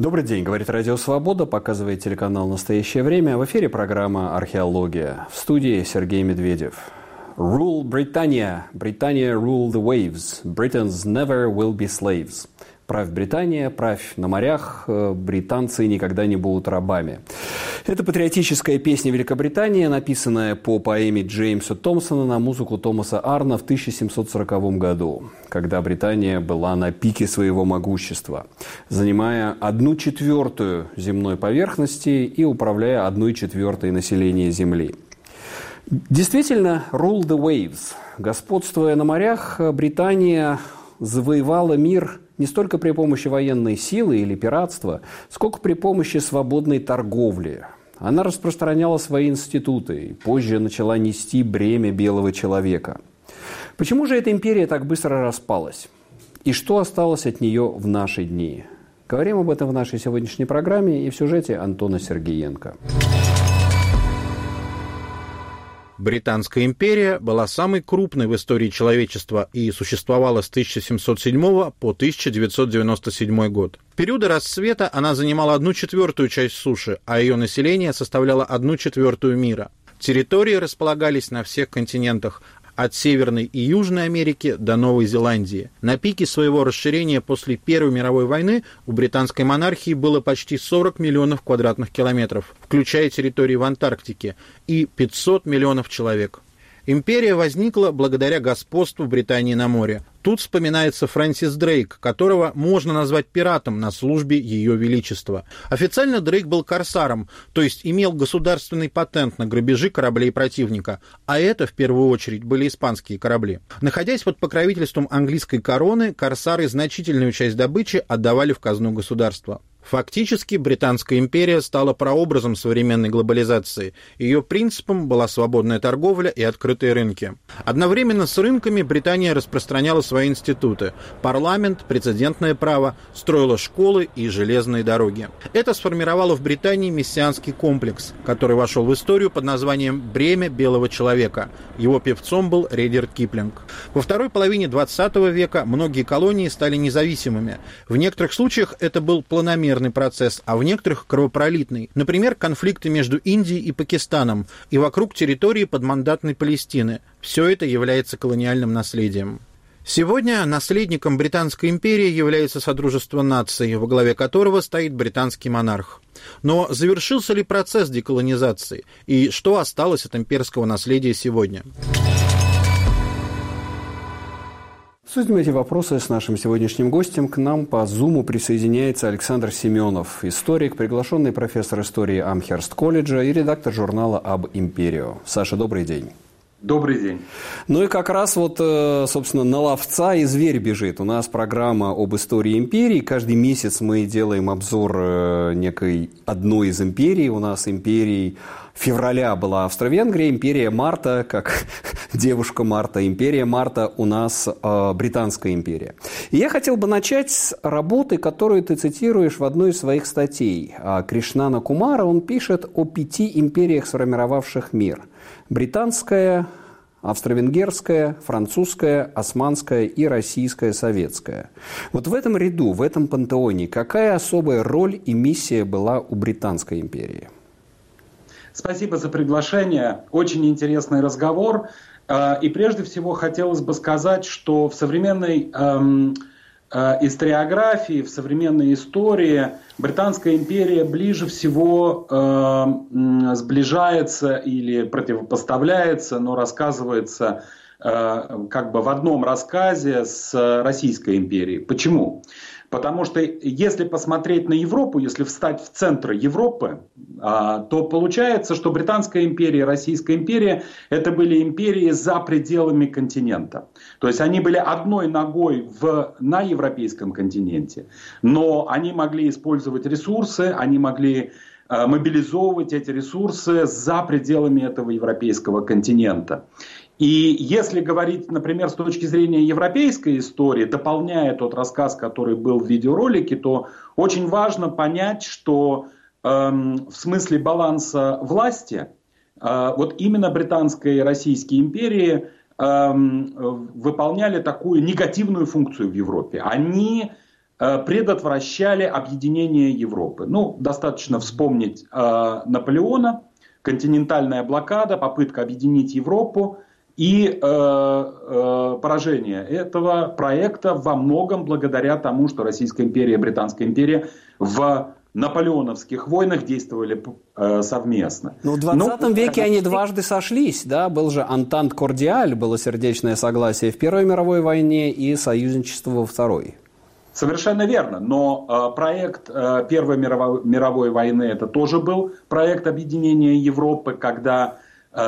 Добрый день, говорит Радио Свобода, показывает телеканал «Настоящее время». В эфире программа «Археология». В студии Сергей Медведев. Rule Britannia. Britannia rule the waves. Britons never will be slaves. Правь Британия, правь на морях, британцы никогда не будут рабами. Это патриотическая песня Великобритании, написанная по поэме Джеймса Томпсона на музыку Томаса Арна в 1740 году, когда Британия была на пике своего могущества, занимая 1/4 земной поверхности и управляя 1/4 населения Земли. Действительно, rule the waves. Господствуя на морях, Британия завоевала мир не столько при помощи военной силы или пиратства, сколько при помощи свободной торговли. Она распространяла свои институты и позже начала нести бремя белого человека. Почему же эта империя так быстро распалась? И что осталось от нее в наши дни? Говорим об этом в нашей сегодняшней программе и в сюжете Антона Сергеенко. Британская империя была самой крупной в истории человечества и существовала с 1707 по 1997 год. В периоды расцвета она занимала 1/4 часть суши, а ее население составляло 1/4 мира. Территории располагались на всех континентах, от Северной и Южной Америки до Новой Зеландии. На пике своего расширения после Первой мировой войны у британской монархии было почти 40 миллионов квадратных километров, включая территории в Антарктике, и 500 миллионов человек. Империя возникла благодаря господству Британии на море. Тут вспоминается Фрэнсис Дрейк, которого можно назвать пиратом на службе Ее Величества. Официально Дрейк был корсаром, то есть имел государственный патент на грабежи кораблей противника, а это в первую очередь были испанские корабли. Находясь под покровительством английской короны, корсары значительную часть добычи отдавали в казну государства. Фактически, Британская империя стала прообразом современной глобализации. Ее принципом была свободная торговля и открытые рынки. Одновременно с рынками Британия распространяла свои институты – парламент, прецедентное право, строила школы и железные дороги. Это сформировало в Британии мессианский комплекс, который вошел в историю под названием «Бремя белого человека». Его певцом был Редьярд Киплинг. Во второй половине XX века многие колонии стали независимыми. В некоторых случаях это был планомерный процесс, а в некоторых кровопролитный. Например, конфликты между Индией и Пакистаном и вокруг территории подмандатной Палестины. Все это является колониальным наследием. Сегодня наследником Британской империи является Содружество наций, во главе которого стоит британский монарх. Но завершился ли процесс деколонизации? И что осталось от имперского наследия сегодня? Обсудим эти вопросы с нашим сегодняшним гостем. К нам по Зуму присоединяется Александр Семенов, историк, приглашенный профессор истории Амхерст-колледжа и редактор журнала «Аб Империо». Саша, добрый день. Добрый день. Ну и как раз вот, собственно, на ловца и зверь бежит. У нас программа об истории империи. Каждый месяц мы делаем обзор некой одной из империй. У нас империй февраля была Австро-Венгрия, империя марта, как девушка Марта, империя марта у нас Британская империя. И я хотел бы начать с работы, которую ты цитируешь в одной из своих статей. Кришнана Кумара, он пишет о 5 империях, сформировавших мир. Британская, австро-венгерская, французская, османская и российская советская. Вот в этом ряду, в этом пантеоне, какая особая роль и миссия была у Британской империи? Спасибо за приглашение. Очень интересный разговор. И прежде всего хотелось бы сказать, что в современной историографии, в современной истории Британская империя ближе всего сближается или противопоставляется, но рассказывается как бы в одном рассказе с Российской империей. Почему? Потому что если посмотреть на Европу, если встать в центр Европы, то получается, что Британская империя и Российская империя – это были империи за пределами континента. То есть они были одной ногой на европейском континенте, но они могли использовать ресурсы, они могли мобилизовывать эти ресурсы за пределами этого европейского континента. И если говорить, например, с точки зрения европейской истории, дополняя тот рассказ, который был в видеоролике, то очень важно понять, что в смысле баланса власти, вот именно британские и российские империи выполняли такую негативную функцию в Европе. Они предотвращали объединение Европы. Ну, достаточно вспомнить Наполеона, континентальная блокада, попытка объединить Европу и поражение этого проекта во многом благодаря тому, что Российская империя и Британская империя в наполеоновских войнах действовали совместно. Но в 20 веке они дважды сошлись, да, был же Антант-Кордиаль, было сердечное согласие в Первой мировой войне и союзничество во Второй. Совершенно верно, но проект Первой мировой войны это тоже был проект объединения Европы, когда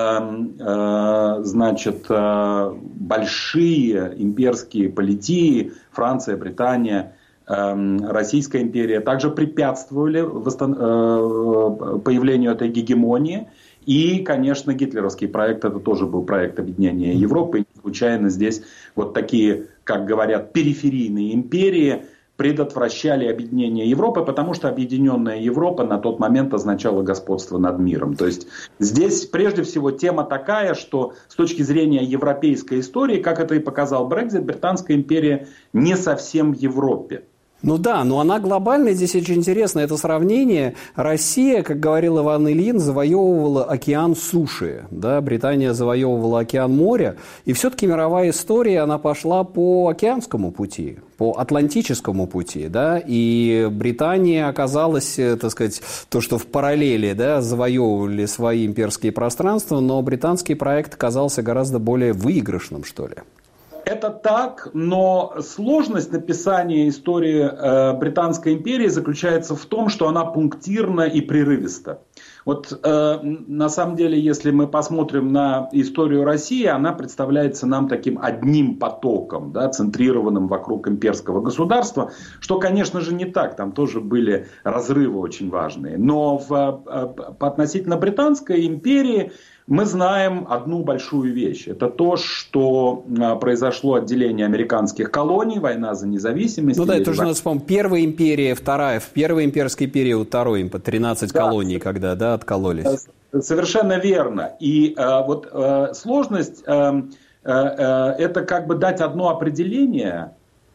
значит, большие имперские политии, Франция, Британия, Российская империя также препятствовали появлению этой гегемонии. И, конечно, гитлеровский проект, это тоже был проект объединения Европы. И не случайно здесь вот такие, как говорят, периферийные империи предотвращали объединение Европы, потому что объединенная Европа на тот момент означала господство над миром. То есть здесь прежде всего тема такая, что с точки зрения европейской истории, как это и показал Брексит, Британская империя не совсем в Европе. Ну да, но она глобальная, здесь очень интересно это сравнение. Россия, как говорил Иван Ильин, завоевывала океан суши, да? Британия завоевывала океан моря, и все-таки мировая история, она пошла по океанскому пути, по атлантическому пути, да? И Британия оказалась, так сказать, то, что в параллели, да, завоевывали свои имперские пространства, но британский проект оказался гораздо более выигрышным, что ли. Это так, но сложность написания истории Британской империи заключается в том, что она пунктирна и прерывиста. Вот на самом деле, если мы посмотрим на историю России, она представляется нам таким одним потоком, да, центрированным вокруг имперского государства, что, конечно же, не так, там тоже были разрывы очень важные. Но относительно Британской империи мы знаем одну большую вещь. Это то, что произошло отделение американских колоний, война за независимость. Ну да, это уже надо вспомнить. Первая империя, вторая, в первый имперский период, второй, 13 колоний, когда, да, откололись. Совершенно верно. И вот сложность, это как бы дать одно определение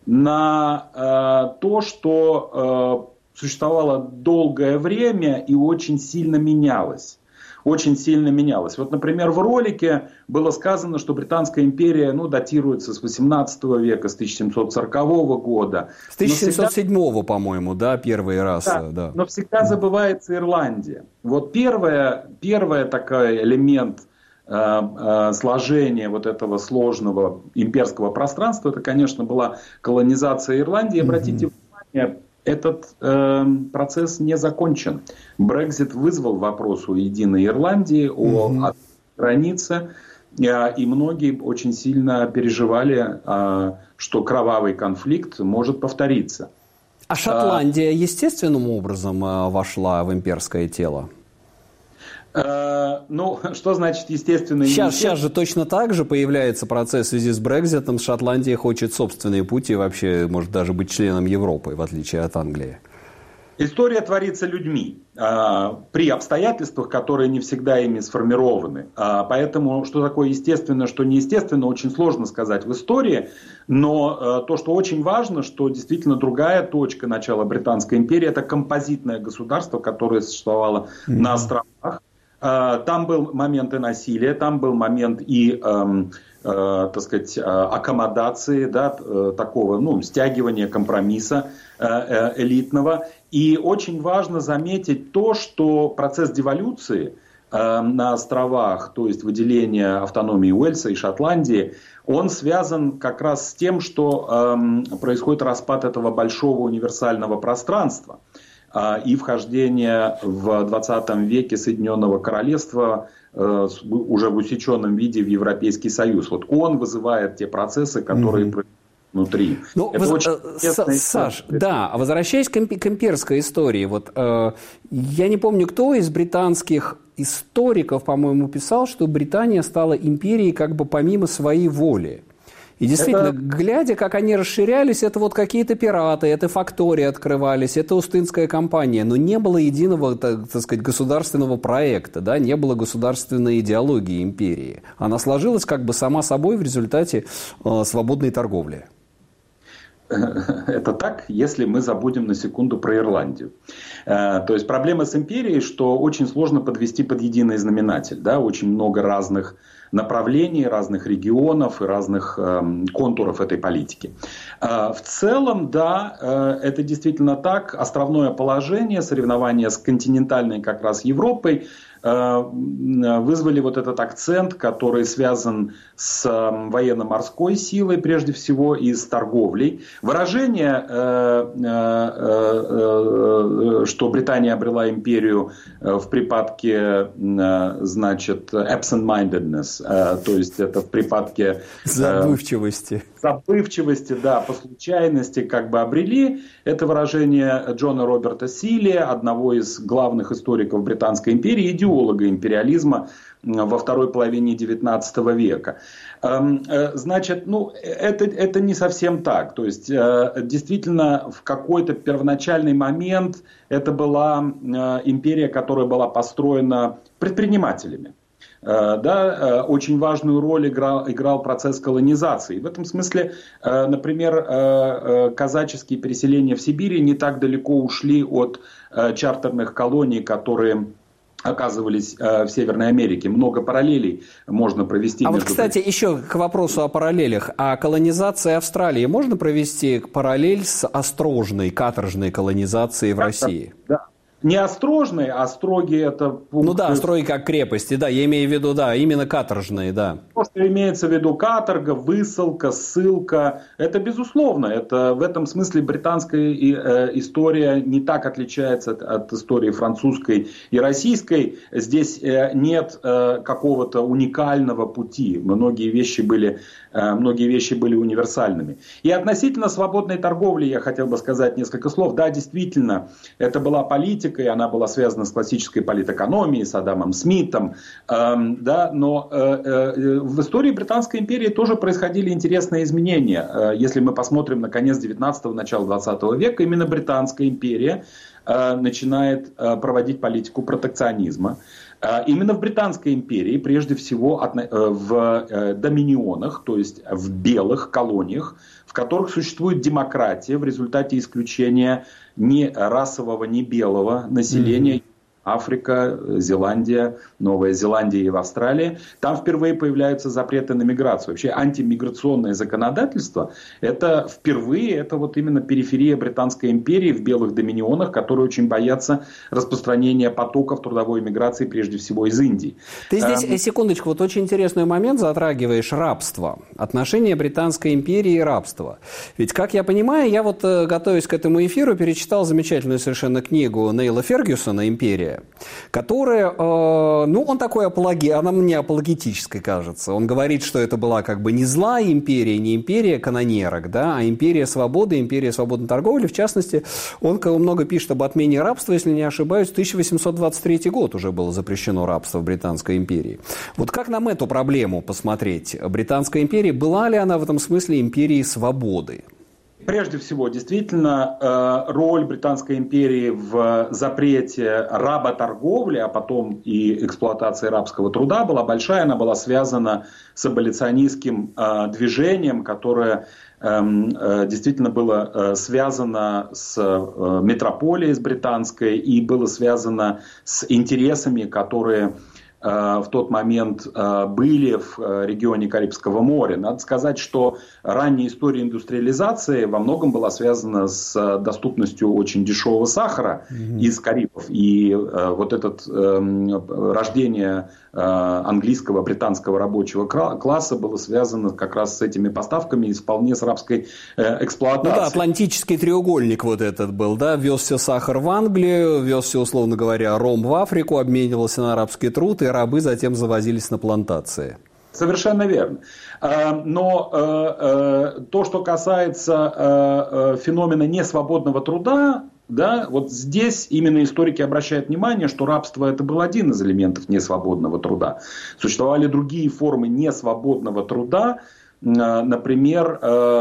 на то, что существовало долгое время и очень сильно менялось. Очень сильно менялось. Вот, например, в ролике было сказано, что Британская империя датируется с 18 века, с 1740 года. С 1707, по-моему, да, первый раз. Да. Но всегда забывается Ирландия. Вот первый такой элемент сложения вот этого сложного имперского пространства, это, конечно, была колонизация Ирландии. Обратите внимание, этот процесс не закончен. Брексит вызвал вопрос о единой Ирландии, о границе, и многие очень сильно переживали, что кровавый конфликт может повториться. А Шотландия естественным образом вошла в имперское тело? Что значит естественно? Сейчас же точно так же появляется процесс в связи с Брекситом. Шотландия хочет собственные пути, вообще может даже быть членом Европы, в отличие от Англии. История творится людьми при обстоятельствах, которые не всегда ими сформированы. Поэтому, что такое естественно, что неестественно, очень сложно сказать в истории. Но то, что очень важно, что действительно другая точка начала Британской империи, это композитное государство, которое существовало на островах. Там был момент и насилия, там был момент и, так сказать, аккомодации, да, такого, стягивания компромисса элитного. И очень важно заметить то, что процесс деволюции на островах, то есть выделение автономии Уэльса и Шотландии, он связан как раз с тем, что происходит распад этого большого универсального пространства. И вхождение в 20 веке Соединенного Королевства уже в усеченном виде в Европейский Союз. Вот он вызывает те процессы, которые происходят внутри. Саш, да, возвращаясь к имперской истории, вот я не помню, кто из британских историков, по-моему, писал, что Британия стала империей как бы помимо своей воли. И действительно, глядя, как они расширялись, это вот какие-то пираты, это фактории открывались, это Остинская компания, но не было единого, так сказать, государственного проекта, да, не было государственной идеологии империи. Она сложилась как бы сама собой в результате свободной торговли. это так, если мы забудем на секунду про Ирландию. То есть проблема с империей, что очень сложно подвести под единый знаменатель. Да? Очень много разных направлений, разных регионов и разных контуров этой политики. В целом, да, это действительно так. Островное положение, соревнования с континентальной как раз Европой вызвали вот этот акцент, который связан с военно-морской силой, прежде всего, и с торговлей. Выражение, что Британия обрела империю в припадке, значит, absent-mindedness, то есть это в припадке забывчивости, да, по случайности как бы обрели. Это выражение Джона Роберта Силли, одного из главных историков Британской империи, идеолога империализма во второй половине XIX века. Значит, это не совсем так. То есть, действительно, в какой-то первоначальный момент это была империя, которая была построена предпринимателями. Да, очень важную роль играл процесс колонизации. В этом смысле, например, казаческие переселения в Сибири не так далеко ушли от чартерных колоний, которые оказывались в Северной Америке. Много параллелей можно провести. А вот, кстати, еще к вопросу о параллелях. А колонизация Австралии можно провести параллель с острожной, каторжной колонизацией в России? Да. Не острожные, а строгие это пункты. Ну да, строгие как крепости, да, я имею в виду, да, именно каторжные, да. Просто имеется в виду каторга, высылка, ссылка. Это безусловно, это в этом смысле британская история не так отличается от истории французской и российской. Здесь нет какого-то уникального пути. Многие вещи были универсальными. И относительно свободной торговли я хотел бы сказать несколько слов. Да, действительно, это была политика, и она была связана с классической политэкономией, с Адамом Смитом. Да, но в истории Британской империи тоже происходили интересные изменения. Если мы посмотрим на конец 19-го, начало 20 века, именно Британская империя начинает проводить политику протекционизма. Именно в Британской империи, прежде всего в доминионах, то есть в белых колониях, в которых существует демократия в результате исключения ни расового, ни белого населения. Африка, Зеландия, Новая Зеландия и в Австралии. Там впервые появляются запреты на миграцию. Вообще антимиграционное законодательство это впервые, это вот именно периферия Британской империи в белых доминионах, которые очень боятся распространения потоков трудовой миграции, прежде всего из Индии. Ты здесь, секундочку, вот очень интересный момент затрагиваешь: рабство. Отношения Британской империи и рабства. Ведь, как я понимаю, я вот, готовясь к этому эфиру, перечитал замечательную совершенно книгу Нейла Фергюсона «Империя», которая, он такой она мне апологетической кажется. Он говорит, что это была как бы не злая империя, не империя канонерок, да, а империя свободы, империя свободной торговли. В частности, он много пишет об отмене рабства, если не ошибаюсь, 1823 год уже было запрещено рабство в Британской империи. Вот как нам эту проблему посмотреть? Британская империя, была ли она в этом смысле империей свободы? Прежде всего, действительно, роль Британской империи в запрете работорговли, а потом и эксплуатации рабского труда была большая. Она была связана с аболиционистским движением, которое действительно было связано с метрополией, с британской, и было связано с интересами, которые в тот момент были в регионе Карибского моря. Надо сказать, что ранняя история индустриализации во многом была связана с доступностью очень дешевого сахара из Карибов. И вот это рождение английского, британского рабочего класса было связано как раз с этими поставками и вполне с рабской эксплуатацией. Ну да, Атлантический треугольник вот этот был, да, везся сахар в Англию, везся, условно говоря, ром в Африку, обменивался на арабский труд, и рабы затем завозились на плантации. Совершенно верно. Но то, что касается феномена несвободного труда, да, вот здесь именно историки обращают внимание, что рабство это был один из элементов несвободного труда. Существовали другие формы несвободного труда, например,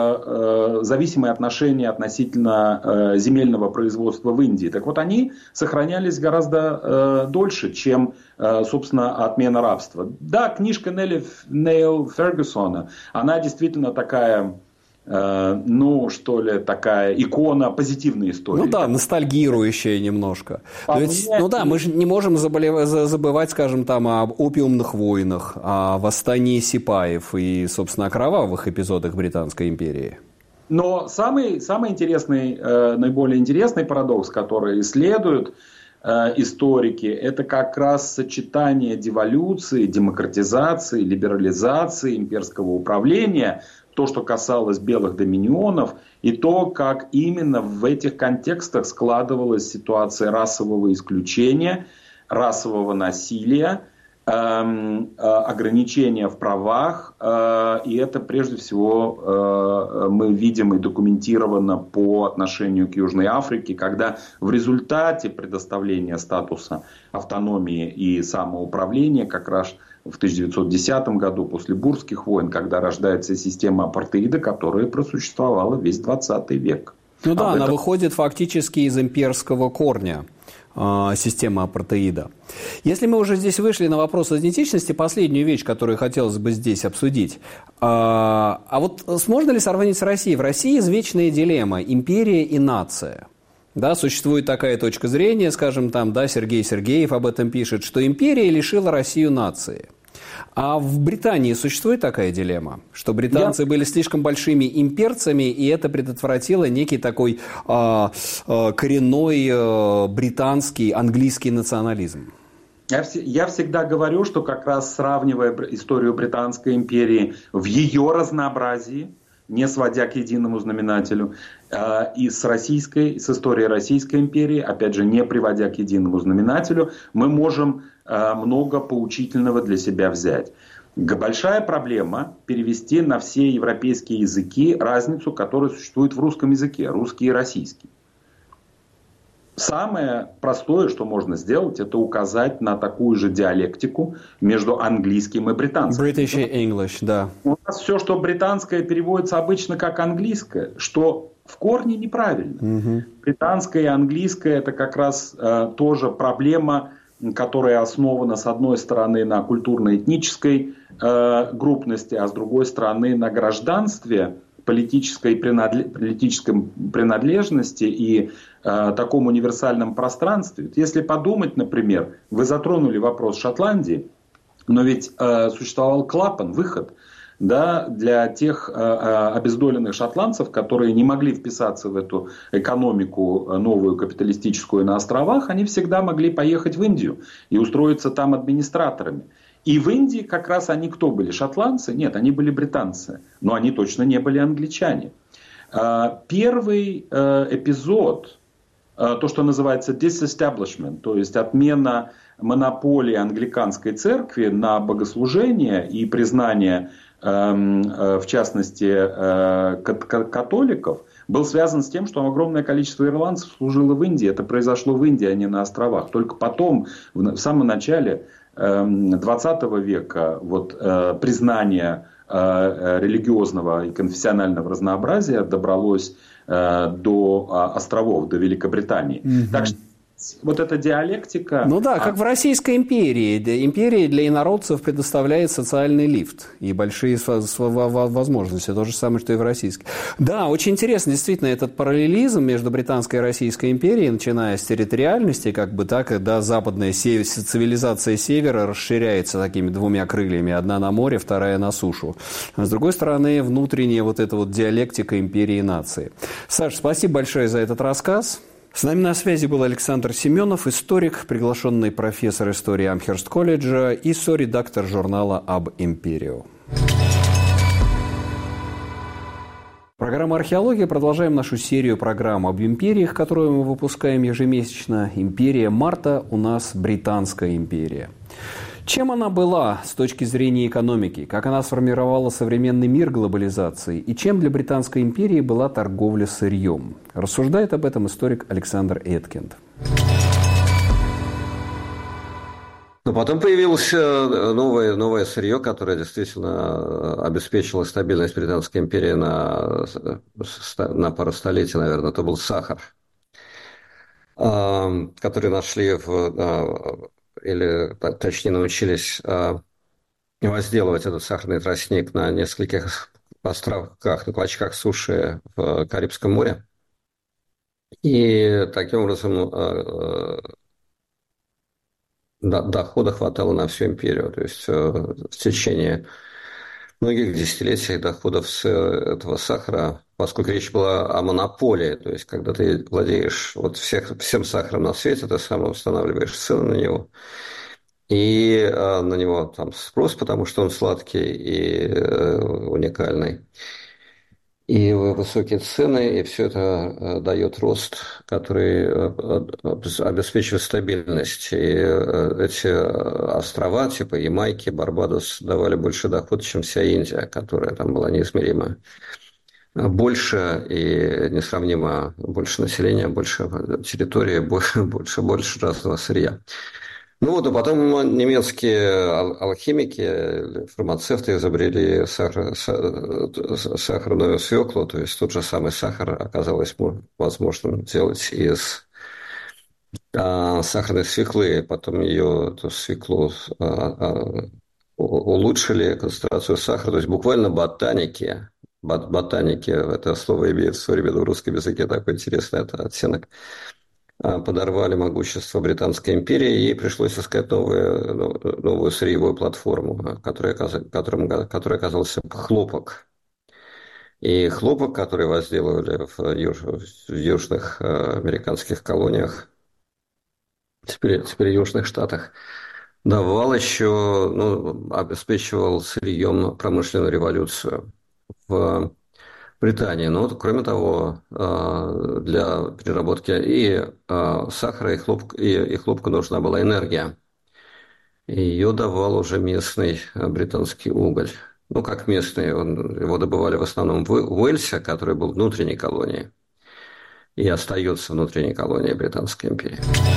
зависимые отношения относительно земельного производства в Индии. Так вот, они сохранялись гораздо дольше, чем, собственно, отмена рабства. Да, книжка Нейла Фергюсона, она действительно такая ну, что ли, такая икона позитивной истории. Ну да, ностальгирующая немножко. Мне... Ну да, мы же не можем забывать, скажем, там, об опиумных войнах, о восстании сипаев и, собственно, о кровавых эпизодах Британской империи. Но самый интересный, наиболее интересный парадокс, который исследуют историки, это как раз сочетание деволюции, демократизации, либерализации имперского управления, то, что касалось белых доминионов, и то, как именно в этих контекстах складывалась ситуация расового исключения, расового насилия, ограничения в правах, и это прежде всего мы видим и документировано по отношению к Южной Африке, когда в результате предоставления статуса автономии и самоуправления как раз в 1910 году после Бурских войн, когда рождается система апартеида, которая просуществовала весь 20 век. Ну да, она выходит фактически из имперского корня системы апартеида. Если мы уже здесь вышли на вопрос идентичности, последнюю вещь, которую хотелось бы здесь обсудить. А вот можно ли сравнить с Россией? В России извечная дилемма – империя и нация. Да, существует такая точка зрения, скажем, там, да, Сергей Сергеев об этом пишет, что империя лишила Россию нации. А в Британии существует такая дилемма, что британцы были слишком большими имперцами, и это предотвратило некий такой коренной британский, английский национализм? Я всегда говорю, что как раз сравнивая историю Британской империи в ее разнообразии, не сводя к единому знаменателю, и с историей Российской империи, опять же, не приводя к единому знаменателю, мы можем много поучительного для себя взять. Большая проблема перевести на все европейские языки разницу, которая существует в русском языке, русский и российский. Самое простое, что можно сделать, это указать на такую же диалектику между английским и британским. British и English, да. У нас все, что британское, переводится обычно как английское, что в корне неправильно. Угу. Британское и английское – это как раз тоже проблема, которая основана, с одной стороны, на культурно-этнической группности, а с другой стороны, на гражданстве, политической принадлежности и таком универсальном пространстве. Если подумать, например, вы затронули вопрос Шотландии, но ведь существовал клапан, выход, да, для тех обездоленных шотландцев, которые не могли вписаться в эту экономику новую капиталистическую на островах, они всегда могли поехать в Индию и устроиться там администраторами. И в Индии как раз они кто были? Шотландцы? Нет, они были британцы. Но они точно не были англичане. Первый эпизод, то, что называется disestablishment, то есть отмена монополии англиканской церкви на богослужение и признание, в частности, католиков, был связан с тем, что огромное количество ирландцев служило в Индии. Это произошло в Индии, а не на островах. Только потом, в самом начале 20 века, признание религиозного и конфессионального разнообразия добралось до островов, до Великобритании. Mm-hmm. Так что вот эта диалектика... Ну да, как в Российской империи. Империи для инородцев предоставляет социальный лифт и большие возможности. То же самое, что и в российской. Да, очень интересно, действительно, этот параллелизм между Британской и Российской империей, начиная с территориальности, как бы так, когда западная цивилизация севера расширяется такими двумя крыльями. Одна на море, вторая на сушу. А с другой стороны, внутренняя вот эта вот диалектика империи и нации. Саш, спасибо большое за этот рассказ. С нами на связи был Александр Семенов, историк, приглашенный профессор истории Амхерст-колледжа и соредактор журнала «Об Империо». Программа «Археология». Продолжаем нашу серию программ об империях, которую мы выпускаем ежемесячно. Империя марта у нас Британская империя. Чем она была с точки зрения экономики? Как она сформировала современный мир глобализации? И чем для Британской империи была торговля сырьем? Рассуждает об этом историк Александр Эткинд. Но потом появилось новое сырье, которое действительно обеспечило стабильность Британской империи на пару столетий, наверное. Это был сахар, который нашли или точнее научились возделывать этот сахарный тростник на нескольких островках, на клочках суши в Карибском море. И таким образом дохода хватало на всю империю. То есть в течение многих десятилетий доходов с этого сахара, поскольку речь была о монополии, то есть когда ты владеешь всем сахаром на свете, ты сам устанавливаешь цены на него, и на него там спрос, потому что он сладкий и уникальный, и высокие цены, и все это дает рост, который обеспечивает стабильность. И эти острова, типа Ямайки, Барбадос, давали больше доход, чем вся Индия, которая там была неизмеримо больше и несравнимо больше населения, больше территории, больше разного сырья. Ну вот, а потом немецкие алхимики, фармацевты изобрели сахарную свеклу, то есть тот же самый сахар оказалось возможным делать из сахарной свеклы, потом эту свеклу улучшили концентрацию сахара, то есть буквально ботаники, это слово имеет в современном русском языке такой интересный оттенок, подорвали могущество Британской империи, и ей пришлось искать новую сырьевую платформу, которой оказался хлопок. И хлопок, который возделывали в южных американских колониях, теперь южных штатах, давал еще, обеспечивал сырьем промышленную революцию в Британии. Но кроме того, для переработки и сахара, и хлопка нужна была энергия. И ее давал уже местный британский уголь. Как местный, его добывали в основном в Уэльсе, который был внутренней колонией, и остается внутренней колонией Британской империи.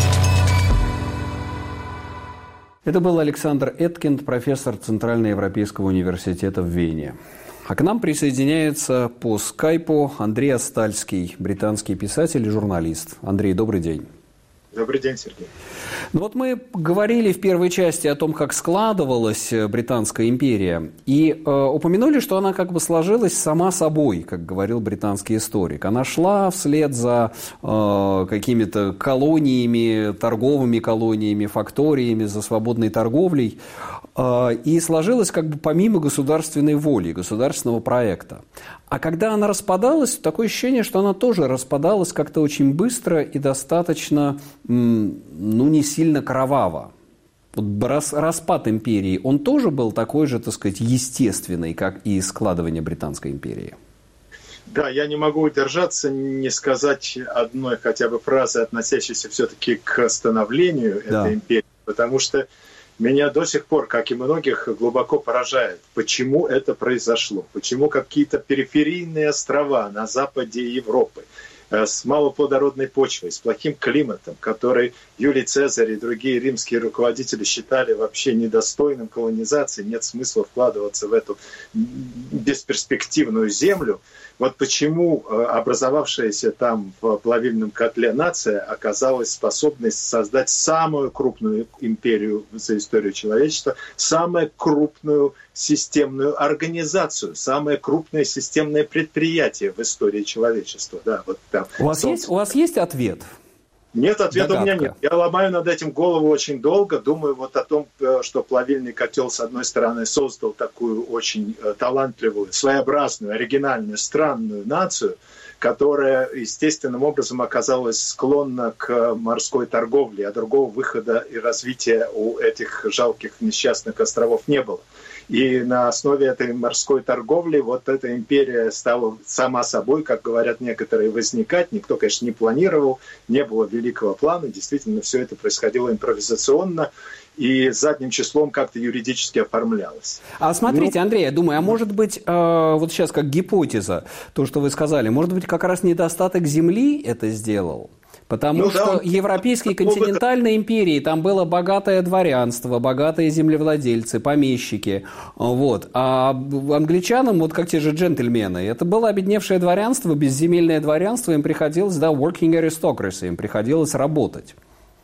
Это был Александр Эткинд, профессор Центральноевропейского университета в Вене. А к нам присоединяется по скайпу Андрей Астальский, британский писатель и журналист. Андрей, добрый день. Добрый день, Сергей. Мы говорили в первой части о том, как складывалась Британская империя, и упомянули, что она как бы сложилась сама собой, как говорил британский историк. Она шла вслед за какими-то колониями, торговыми колониями, факториями, за свободной торговлей, и сложилась как бы помимо государственной воли, государственного проекта. А когда она распадалась, такое ощущение, что она тоже распадалась как-то очень быстро и достаточно, не сильно кроваво. Распад империи, он тоже был такой же, так сказать, естественный, как и складывание Британской империи? Да, я не могу удержаться, не сказать одной хотя бы фразы, относящейся все-таки к становлению этой империи, потому что меня до сих пор, как и многих, глубоко поражает, почему это произошло, почему какие-то периферийные острова на западе Европы с малоплодородной почвой, с плохим климатом, который Юлий Цезарь и другие римские руководители считали вообще недостойным колонизации, нет смысла вкладываться в эту бесперспективную землю. Вот почему образовавшаяся там в плавильном котле нация оказалась способной создать самую крупную империю за историю человечества, самую крупную системную организацию, самое крупное системное предприятие в истории человечества. Да, вот там. У вас есть ответ? Нет, ответа у меня нет. Я ломаю над этим голову очень долго, думаю вот о том, что плавильный котел, с одной стороны, создал такую очень талантливую, своеобразную, оригинальную, странную нацию, которая естественным образом оказалась склонна к морской торговле, а другого выхода и развития у этих жалких несчастных островов не было. И на основе этой морской торговли вот эта империя стала сама собой, как говорят некоторые, возникать. Никто, конечно, не планировал, не было великого плана. Действительно, все это происходило импровизационно и задним числом как-то юридически оформлялось. А смотрите, Андрей, я думаю, может быть, вот сейчас как гипотеза, то, что вы сказали, может быть, как раз недостаток земли это сделал? Потому что европейские континентальные империи, там было богатое дворянство, богатые землевладельцы, помещики. А англичанам, вот как те же джентльмены, это было обедневшее дворянство, безземельное дворянство, им приходилось, working aristocracy, им приходилось работать.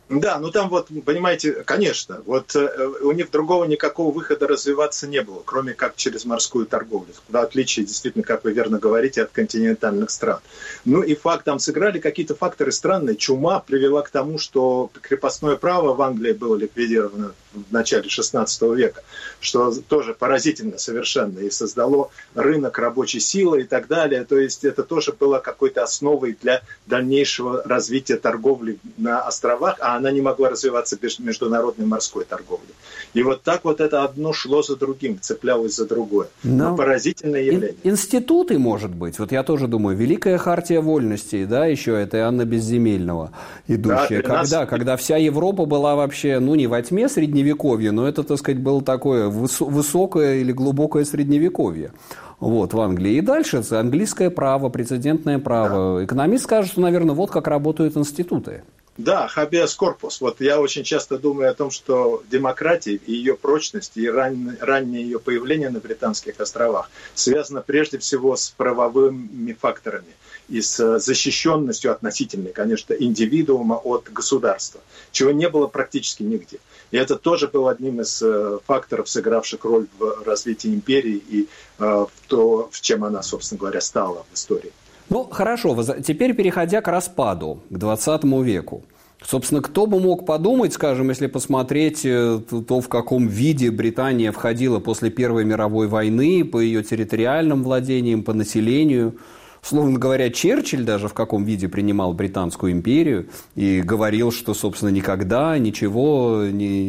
Да, ну там вот, понимаете, конечно, вот у них другого никакого выхода развиваться не было, кроме как через морскую торговлю, в отличие, действительно, как вы верно говорите, от континентальных стран. Ну и факт, там сыграли какие-то факторы странные. Чума привела к тому, что крепостное право в Англии было ликвидировано в начале XVI века, что тоже поразительно совершенно, и создало рынок рабочей силы и так далее. То есть это тоже было какой-то основой для дальнейшего развития торговли на островах, а она не могла развиваться без международной морской торговли. И вот так вот это одно шло за другим, цеплялось за другое. Но поразительное явление. Институты, может быть, вот я тоже думаю, Великая хартия вольностей, да, еще это Иоанна Безземельного идущая, да, когда вся Европа была вообще, ну, не во тьме средневековья, но это, так сказать, было такое высокое или глубокое средневековье. Вот, в Англии. И дальше английское право, прецедентное право. Да. Экономист скажет, что, наверное, вот как работают институты. Да, habeas corpus. Вот я очень часто думаю о том, что демократия и ее прочность, и раннее ее появление на Британских островах связано прежде всего с правовыми факторами и с защищенностью относительной, конечно, индивидуума от государства, чего не было практически нигде. И это тоже был одним из факторов, сыгравших роль в развитии империи и в то, в чем она, собственно говоря, стала в истории. Ну, хорошо. Теперь, переходя к распаду, к 20 веку. Собственно, кто бы мог подумать, скажем, если посмотреть то, в каком виде Британия входила после Первой мировой войны, по ее территориальным владениям, по населению. Словно говоря, Черчилль даже в каком виде принимал Британскую империю и говорил, что, собственно, никогда ничего,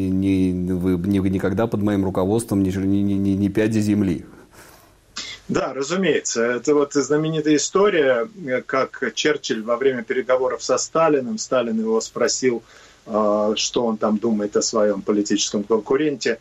никогда под моим руководством ни пяди земли. Да, разумеется. Это вот знаменитая история, как Черчилль во время переговоров со Сталиным, Сталин его спросил, что он там думает о своем политическом конкуренте,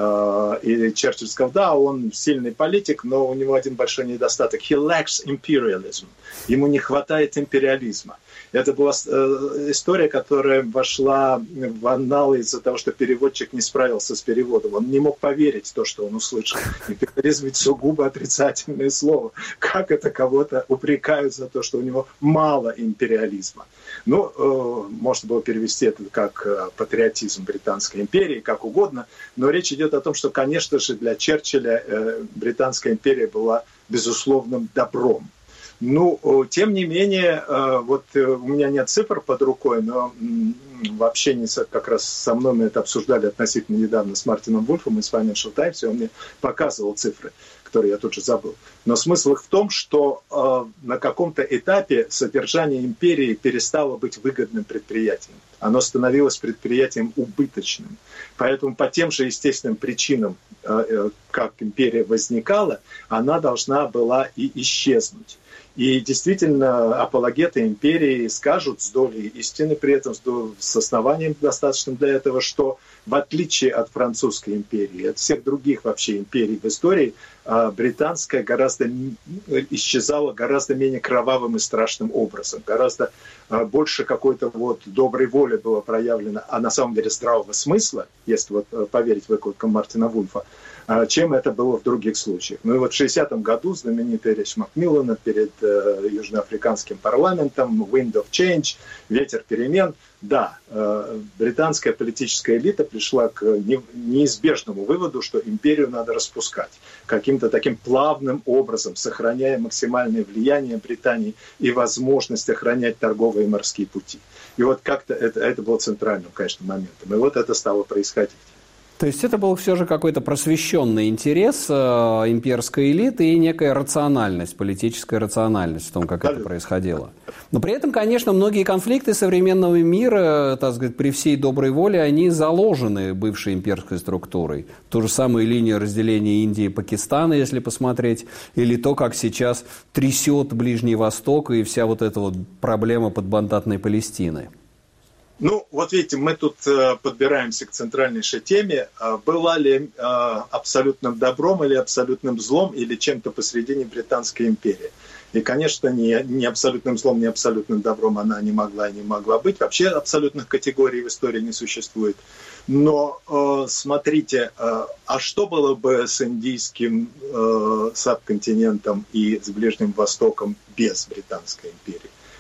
и Черчилль сказал, да, он сильный политик, но у него один большой недостаток. He lacks imperialism. Ему не хватает империализма. Это была история, которая вошла в анналы из-за того, что переводчик не справился с переводом. Он не мог поверить в то, что он услышал. Империализм ведь сугубо отрицательное слово. Как это кого-то упрекают за то, что у него мало империализма? Ну, можно было перевести это как патриотизм Британской империи, как угодно. Но речь идет о том, что, конечно же, для Черчилля Британская империя была безусловным добром. Ну, тем не менее, вот у меня нет цифр под рукой, но в общении как раз со мной мы это обсуждали относительно недавно с Мартином Вульфом из Financial Times, и он мне показывал цифры, которые я тут же забыл. Но смысл их в том, что на каком-то этапе содержание империи перестало быть выгодным предприятием. Оно становилось предприятием убыточным. Поэтому по тем же естественным причинам, как империя возникала, она должна была и исчезнуть. И действительно, апологеты империи скажут с долей истины, при этом с основанием достаточным для этого, что в отличие от французской империи, от всех других вообще империй в истории, британская исчезала гораздо менее кровавым и страшным образом. Гораздо больше какой-то вот доброй воли было проявлено, а на самом деле здравого смысла, если вот поверить выкладкам Мартина Вульфа, чем это было в других случаях. Ну и вот в 60-м году знаменитая речь Макмиллана перед южноафриканским парламентом, Wind of Change, ветер перемен. Да, британская политическая элита пришла к неизбежному выводу, что империю надо распускать каким-то таким плавным образом, сохраняя максимальное влияние Британии и возможность охранять торговые и морские пути. И вот как-то это было центральным, конечно, моментом. И вот это стало происходить. То есть это был все же какой-то просвещенный интерес имперской элиты и некая рациональность, политическая рациональность в том, как это происходило. Но при этом, конечно, многие конфликты современного мира, так сказать, при всей доброй воле, они заложены бывшей имперской структурой. Ту же самую линию разделения Индии и Пакистана, если посмотреть, или то, как сейчас трясет Ближний Восток и вся вот эта вот проблема подмандатной Палестины. Ну, вот видите, мы тут подбираемся к центральнейшей теме. Была ли абсолютным добром или абсолютным злом, или чем-то посредине Британская империя? И, конечно, ни абсолютным злом, ни абсолютным добром она не могла и не могла быть. Вообще абсолютных категорий в истории не существует. Но смотрите, а что было бы с индийским субконтинентом и с Ближним Востоком без Британской империи?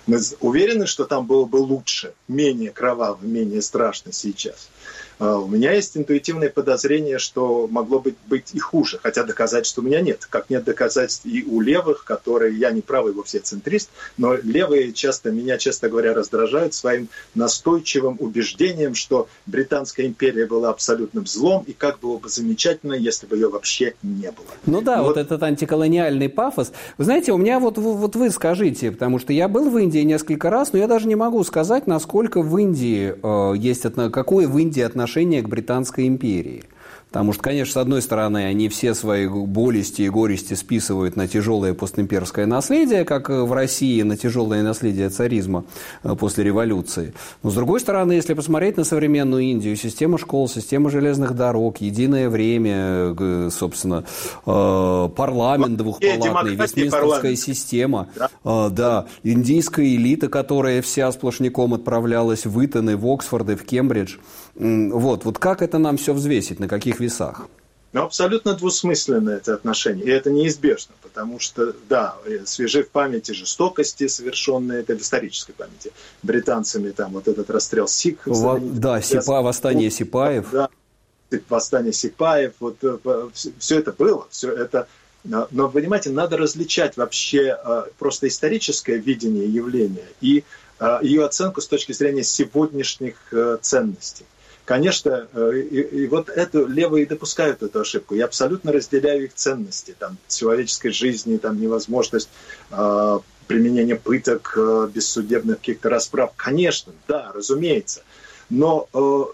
Мы уверены, что там было бы лучше, менее кроваво, менее страшно сейчас. У меня есть интуитивное подозрение, что могло быть и хуже, хотя доказательств у меня нет. Как нет доказательств и у левых, которые, я не правый вовсе центрист, но левые меня, честно говоря, раздражают своим настойчивым убеждением, что Британская империя была абсолютным злом, и как было бы замечательно, если бы ее вообще не было. Ну да, вот этот антиколониальный пафос. Вы знаете, у меня вот вы скажите, потому что я был в Индии несколько раз, но я даже не могу сказать, насколько в Индии какое в Индии отношение к Британской империи. Потому что, конечно, с одной стороны, они все свои болести и горести списывают на тяжелое постимперское наследие, как в России на тяжелое наследие царизма после революции. Но, с другой стороны, если посмотреть на современную Индию, система школ, система железных дорог, единое время, собственно, парламент двухпалатный, вестминстерская система, да, индийская элита, которая вся сплошняком отправлялась в Итон, в Оксфорд, и в Кембридж. Вот как это нам все взвесить, на каких весах? Ну, абсолютно двусмысленно это отношение, и это неизбежно, потому что, да, свежи в памяти жестокости, совершенные, это в исторической памяти, британцами, там, вот этот расстрел сикхов. Да, восстание сипаев. Да, восстание сипаев, вот все это было, все это... Но, понимаете, надо различать вообще просто историческое видение явления и ее оценку с точки зрения сегодняшних ценностей. Конечно, и вот это левые допускают эту ошибку. Я абсолютно разделяю их ценности, там, человеческой жизни, там, невозможность применения пыток, бессудебных каких-то расправ. Конечно, да, разумеется. Но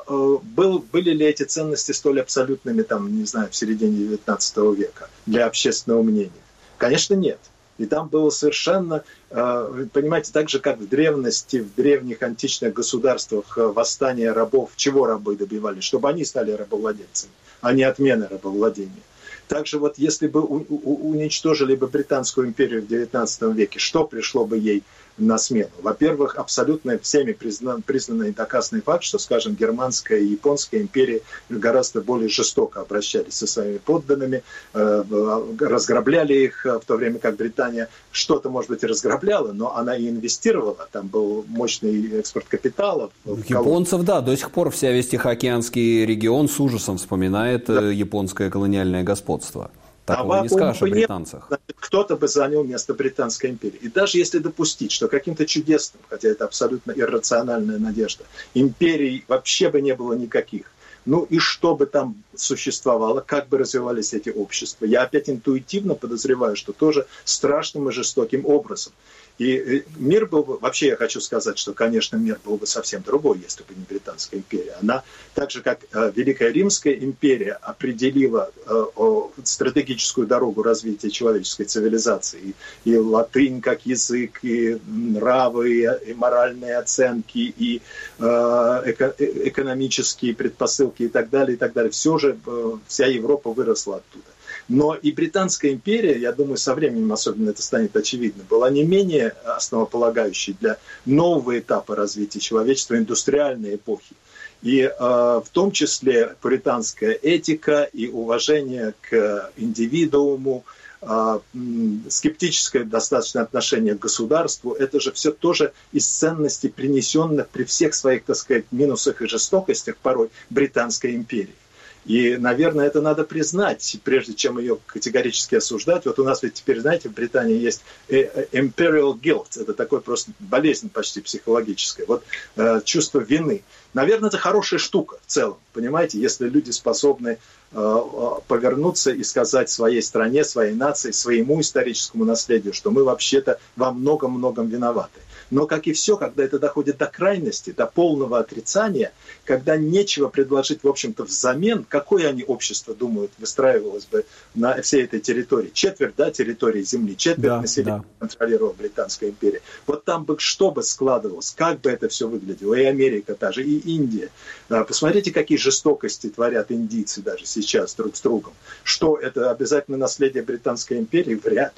были ли эти ценности столь абсолютными, там, не знаю, в середине XIX века для общественного мнения? Конечно, нет. И там было совершенно, понимаете, так же, как в древности, в древних античных государствах восстание рабов, чего рабы добивались? Чтобы они стали рабовладельцами, а не отмены рабовладения. Также вот если бы уничтожили бы Британскую империю в XIX веке, что пришло бы ей на смену? Во-первых, абсолютно всеми признанный и доказанный факт, что, скажем, германская и японская империи гораздо более жестоко обращались со своими подданными, разграбляли их, в то время как Британия что-то, может быть, и разграбляла, но она и инвестировала. Там был мощный экспорт капитала. Японцев, да, до сих пор весь Тихоокеанский регион с ужасом вспоминает японское колониальное господство. Такого не скажешь о британцах. Кто-то бы занял место Британской империи. И даже если допустить, что каким-то чудесным, хотя это абсолютно иррациональная надежда, империй вообще бы не было никаких. Ну и что бы там существовало, как бы развивались эти общества. Я опять интуитивно подозреваю, что тоже страшным и жестоким образом. И мир был бы, вообще я хочу сказать, что, конечно, мир был бы совсем другой, если бы не Британская империя. Она, так же как Великая Римская империя, определила стратегическую дорогу развития человеческой цивилизации. И латынь как язык, и нравы, и моральные оценки, и экономические предпосылки и так далее, и так далее. Все же вся Европа выросла оттуда. Но и Британская империя, я думаю, со временем особенно это станет очевидно, была не менее основополагающей для нового этапа развития человечества, индустриальной эпохи. И в том числе пуританская этика и уважение к индивидууму, скептическое достаточно отношение к государству, это же все тоже из ценностей, принесенных при всех своих, так сказать, минусах и жестокостях порой Британской империи. И, наверное, это надо признать, прежде чем ее категорически осуждать. Вот у нас ведь теперь, знаете, в Британии есть imperial guilt. Это такой просто болезнь почти психологическая. Вот чувство вины. Наверное, это хорошая штука в целом, понимаете, если люди способны повернуться и сказать своей стране, своей нации, своему историческому наследию, что мы вообще-то во многом-многом виноваты. Но, как и все, когда это доходит до крайности, до полного отрицания, когда нечего предложить, в общем-то, взамен, какое они общество, думают, выстраивалось бы на всей этой территории. Четверть, да, территории земли, четверть населения контролировала Британская империя. Вот там бы что бы складывалось, как бы это все выглядело. И Америка та же, и Индия. Посмотрите, какие жестокости творят индийцы даже сейчас друг с другом. Что это обязательно наследие Британской империи? Вряд ли.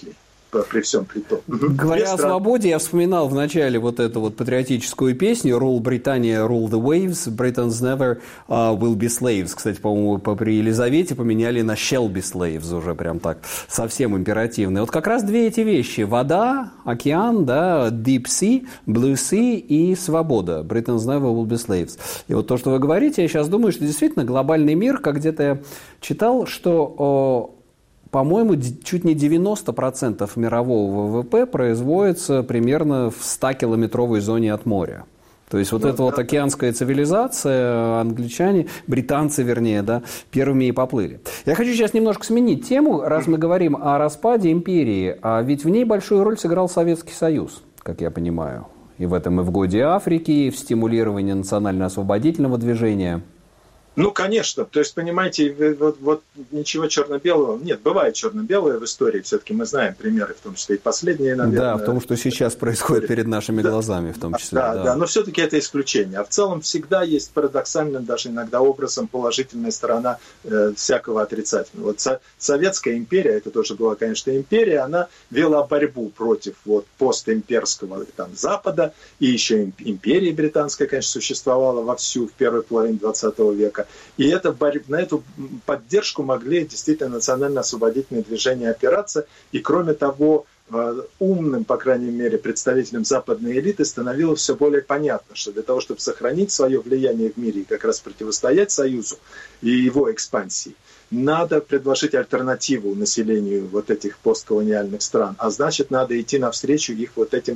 при всем при том. Говоря о свободе, я вспоминал в начале вот эту вот патриотическую песню «Rule Britannia, rule the waves, Britons never will be slaves». Кстати, по-моему, при Елизавете поменяли на «shall be slaves» уже прям так, совсем императивно. Вот как раз две эти вещи – вода, океан, да, deep sea, blue sea и свобода. Britons never will be slaves. И вот то, что вы говорите, я сейчас думаю, что действительно глобальный мир, как где-то я читал, что... По-моему, чуть не 90% мирового ВВП производится примерно в 100-километровой зоне от моря. То есть вот эта вот океанская цивилизация, англичане, британцы, вернее, да, первыми и поплыли. Я хочу сейчас немножко сменить тему, раз мы говорим о распаде империи, а ведь в ней большую роль сыграл Советский Союз, как я понимаю. И в этом и в годе Африки, и в стимулировании национально-освободительного движения. Ну, конечно. То есть, понимаете, вот ничего черно-белого... Нет, бывает черно-белое в истории. Все-таки мы знаем примеры, в том числе и последние, наверное. Да, в том, что сейчас происходит перед нашими глазами, в том числе. Да, но все-таки это исключение. А в целом всегда есть парадоксальным, даже иногда образом, положительная сторона всякого отрицательного. Вот Советская империя, это тоже была, конечно, империя, она вела борьбу против вот постимперского там, Запада, и еще империя британская, конечно, существовала вовсю в первой половине 20 века. И на эту поддержку могли действительно национально-освободительные движения опираться. И кроме того, умным, по крайней мере, представителям западной элиты становилось все более понятно, что для того, чтобы сохранить свое влияние в мире и как раз противостоять Союзу и его экспансии, надо предложить альтернативу населению вот этих постколониальных стран. А значит, надо идти навстречу их вот этим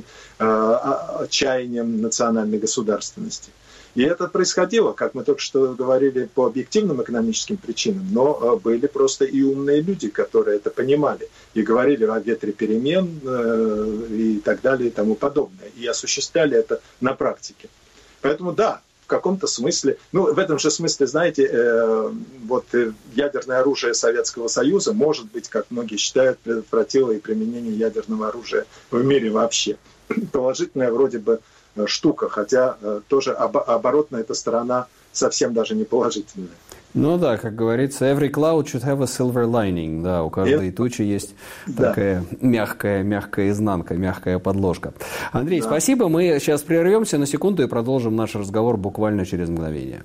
чаяниям национальной государственности. И это происходило, как мы только что говорили, по объективным экономическим причинам, но были просто и умные люди, которые это понимали и говорили о ветре перемен и так далее и тому подобное. И осуществляли это на практике. Поэтому да, в каком-то смысле, ну в этом же смысле, знаете, вот ядерное оружие Советского Союза, может быть, как многие считают, предотвратило и применение ядерного оружия в мире вообще. Положительное вроде бы штука, хотя тоже оборотная эта сторона совсем даже не положительная. Ну да, как говорится, every cloud should have a silver lining. Да, у каждой тучи есть такая мягкая изнанка, мягкая подложка. Андрей, спасибо. Мы сейчас прервемся на секунду и продолжим наш разговор буквально через мгновение.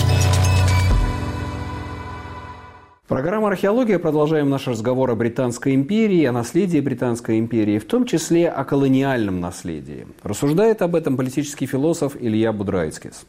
Программа «Археология». Продолжаем наш разговор о Британской империи, о наследии Британской империи, в том числе о колониальном наследии. Рассуждает об этом политический философ Илья Будрайцкис.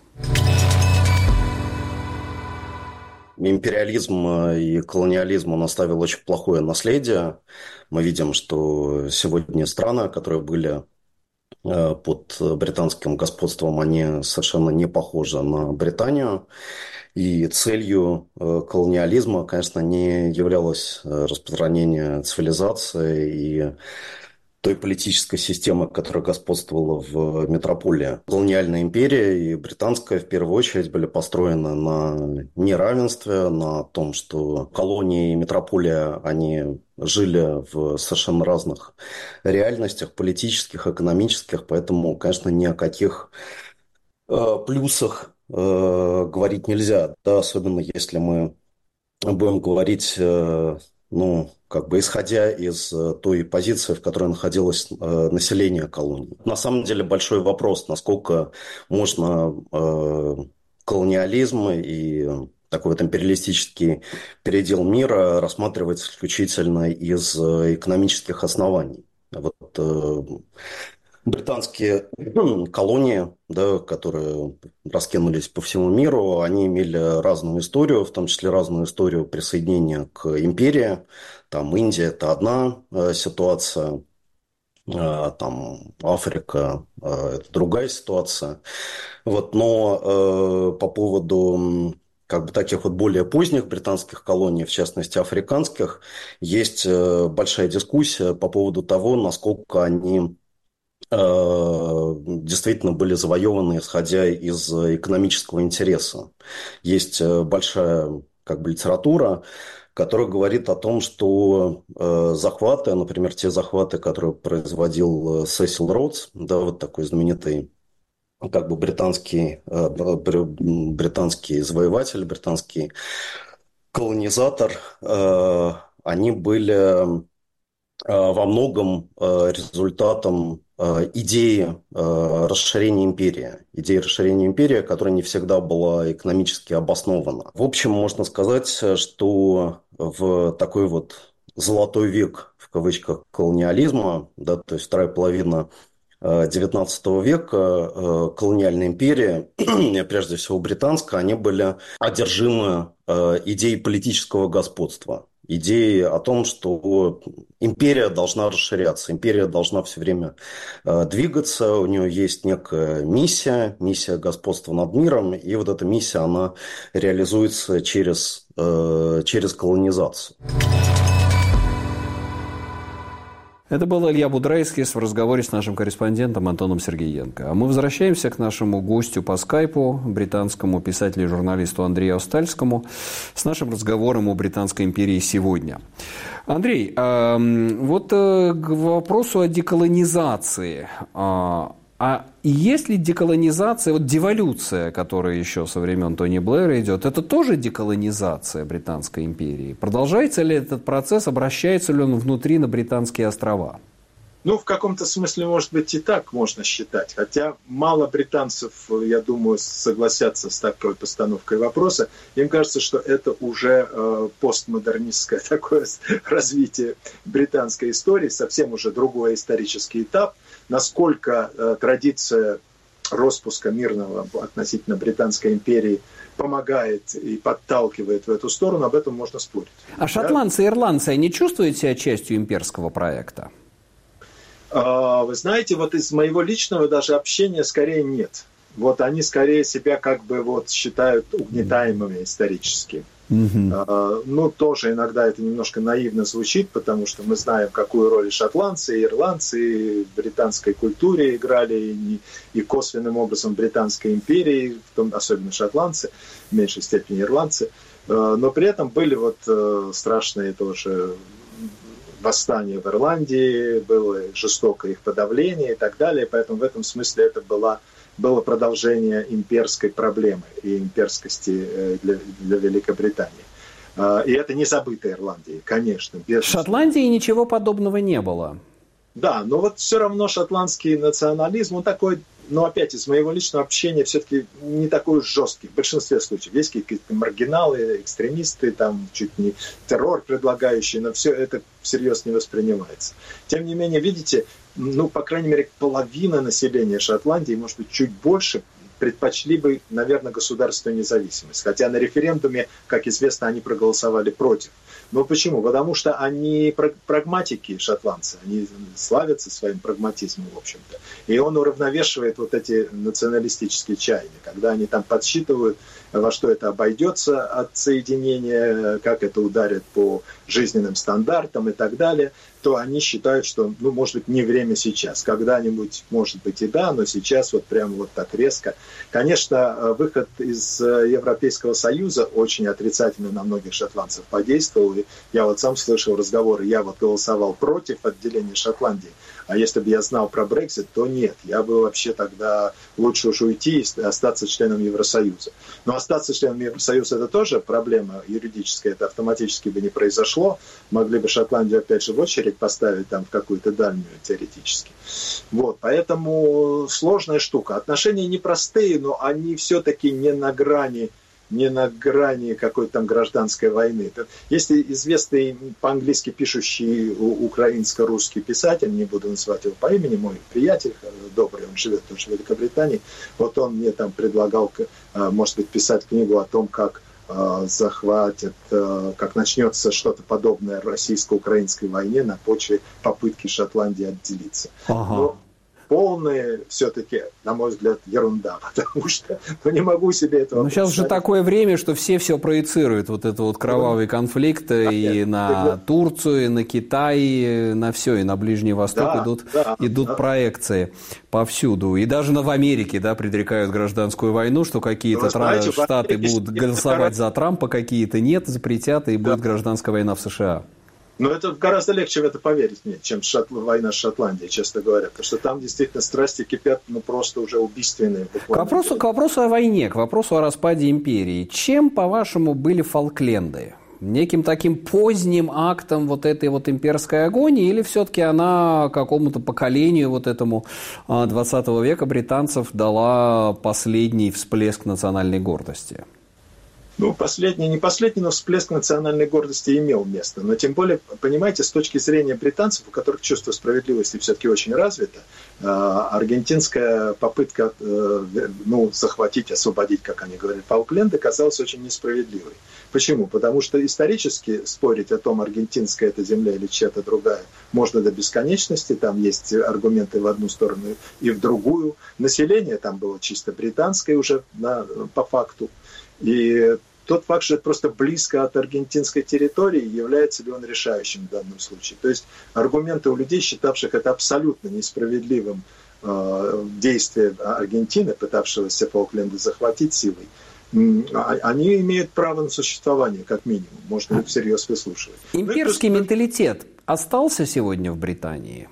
Империализм и колониализм он оставил очень плохое наследие. Мы видим, что сегодня страны, которые были под британским господством, они совершенно не похожи на Британию. И целью колониализма, конечно, не являлось распространение цивилизации и той политической системы, которая господствовала в метрополии. Колониальная империя и британская, в первую очередь, были построены на неравенстве, на том, что колонии и метрополия, они жили в совершенно разных реальностях, политических, экономических, поэтому, конечно, ни о каких плюсах говорить нельзя, да, особенно если мы будем говорить, исходя из той позиции, в которой находилось население колонии. На самом деле большой вопрос, насколько можно колониализм и такой вот империалистический передел мира рассматривать исключительно из экономических оснований. Вот британские колонии, да, которые раскинулись по всему миру, они имели разную историю, в том числе разную историю присоединения к империи. Там Индия – это одна ситуация, там Африка – это другая ситуация. Вот, но по поводу таких вот более поздних британских колоний, в частности африканских, есть большая дискуссия по поводу того, насколько они действительно были завоеваны, исходя из экономического интереса. Есть большая литература, которая говорит о том, что захваты, например, те захваты, которые производил Сесил Роудс, да, вот такой знаменитый британский завоеватель, британский колонизатор, они были во многом результатом идеи расширения империи, которая не всегда была экономически обоснована. В общем, можно сказать, что в такой вот золотой век, в кавычках, колониализма, да, то есть вторая половина XIX века, колониальные империи, прежде всего британская, они были одержимы идеей политического господства. Идеи о том, что империя должна расширяться, империя должна все время двигаться, у нее есть некая миссия господства над миром, и вот эта миссия, она реализуется через колонизацию. Это был Илья Будрайский в разговоре с нашим корреспондентом Антоном Сергеенко. А мы возвращаемся к нашему гостю по скайпу, британскому писателю и журналисту Андрею Остальскому, с нашим разговором о Британской империи сегодня. Андрей, вот к вопросу о деколонизации. А есть ли деколонизация, вот деволюция, которая еще со времен Тони Блэра идет, это тоже деколонизация Британской империи? Продолжается ли этот процесс, обращается ли он внутри на Британские острова? Ну, в каком-то смысле, может быть, и так можно считать. Хотя мало британцев, я думаю, согласятся с такой постановкой вопроса. Им кажется, что это уже постмодернистское такое развитие британской истории, совсем уже другой исторический этап. Насколько традиция распуска мирного относительно Британской империи помогает и подталкивает в эту сторону, об этом можно спорить. А шотландцы и ирландцы, они чувствуют себя частью имперского проекта? Вы знаете, вот из моего личного даже общения скорее нет. Вот они скорее себя как бы вот считают угнетаемыми исторически. Ну, тоже иногда это немножко наивно звучит, потому что мы знаем, какую роль шотландцы, и ирландцы и в британской культуре играли, и косвенным образом в Британской империи, особенно шотландцы, в меньшей степени ирландцы. Но при этом были вот страшные тоже восстания в Ирландии, было жестокое их подавление и так далее. Поэтому в этом смысле это было продолжение имперской проблемы и имперскости для Великобритании. И это не забыто Ирландией, конечно. В Шотландии ничего подобного не было. Да, но вот все равно шотландский национализм, он такой, но опять из моего личного общения все-таки не такой уж жесткий. В большинстве случаев есть какие-то маргиналы, экстремисты, там чуть не террор предлагающие, но все это всерьез не воспринимается. Тем не менее, видите, ну, по крайней мере, половина населения Шотландии, может быть, чуть больше, предпочли бы, наверное, государственную независимость. Хотя на референдуме, как известно, они проголосовали против. Но почему? Потому что они прагматики, шотландцы. Они славятся своим прагматизмом, в общем-то. И он уравновешивает вот эти националистические чаяния. Когда они там подсчитывают, во что это обойдется от соединения, как это ударит по жизненным стандартам и так далее, то они считают, что, ну, может быть, не время сейчас. Когда-нибудь, может быть, и да, но сейчас вот прямо вот так резко. Конечно, выход из Европейского Союза очень отрицательно на многих шотландцев подействовал. И я вот сам слышал разговоры, я вот голосовал против отделения Шотландии. А если бы я знал про Брексит, то нет. Я бы вообще тогда лучше уж уйти и остаться членом Евросоюза. Но остаться членом Евросоюза – это тоже проблема юридическая. Это автоматически бы не произошло. Могли бы Шотландию, опять же, в очередь поставить там в какую-то дальнюю теоретически. Вот. Поэтому сложная штука. Отношения непростые, но они все-таки не на грани какой-то там гражданской войны. Есть известный по-английски пишущий украинско-русский писатель, не буду называть его по имени, мой приятель добрый, он живет тоже в Великобритании, вот он мне там предлагал, может быть, писать книгу о том, как захватят, как начнется что-то подобное российско-украинской войне на почве попытки Шотландии отделиться. Ага. Но полная все-таки, на мой взгляд, ерунда, потому что не могу себе этого представить. Сейчас же такое время, что все проецируют, вот это вот кровавый конфликт и на Турцию, и на Китай, на все, и на Ближний Восток идут проекции повсюду. И даже в Америке, да, предрекают гражданскую войну, что какие-то штаты будут голосовать за Трампа, какие-то нет, запретят, и будет гражданская война в США. Но это гораздо легче в это поверить мне, чем война с Шотландией, честно говоря. Потому что там действительно страсти кипят, ну, просто уже убийственные. К вопросу о войне, к вопросу о распаде империи. Чем, по-вашему, были Фолкленды? неким таким поздним актом вот этой вот имперской агонии, или все-таки она какому-то поколению вот этому 20 века британцев дала последний всплеск национальной гордости? Ну, не последний, но всплеск национальной гордости имел место. Но тем более, понимаете, с точки зрения британцев, у которых чувство справедливости все-таки очень развито, аргентинская попытка захватить, освободить, как они говорят, Фолкленды, казалась очень несправедливой. Почему? Потому что исторически спорить о том, аргентинская это земля или чья-то другая, можно до бесконечности. Там есть аргументы в одну сторону и в другую. Население там было чисто британское уже по факту. И тот факт, что это просто близко от аргентинской территории, является ли он решающим в данном случае. То есть аргументы у людей, считавших это абсолютно несправедливым действием Аргентины, пытавшегося Фолкленды захватить силой, они имеют право на существование, как минимум. Можно их всерьез выслушивать. Имперский менталитет остался сегодня в Британии?